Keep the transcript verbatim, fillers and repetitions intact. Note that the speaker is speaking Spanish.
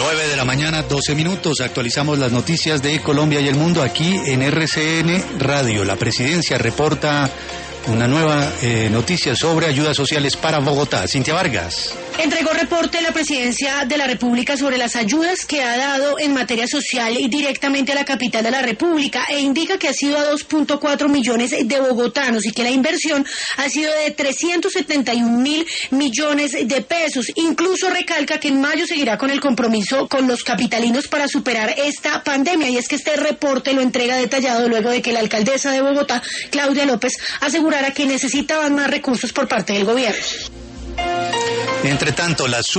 nueve de la mañana, doce minutos. Actualizamos las noticias de Colombia y el mundo aquí en R C N Radio. La presidencia reporta una nueva eh, noticia sobre ayudas sociales para Bogotá. Cintia Vargas. Entregó reporte la Presidencia de la República sobre las ayudas que ha dado en materia social y directamente a la capital de la República e indica que ha sido a dos punto cuatro millones de bogotanos y que la inversión ha sido de trescientos setenta y un mil millones de pesos. Incluso recalca que en mayo seguirá con el compromiso con los capitalinos para superar esta pandemia, y es que este reporte lo entrega detallado luego de que la alcaldesa de Bogotá, Claudia López, asegurara que necesitaban más recursos por parte del gobierno. Entre tanto, las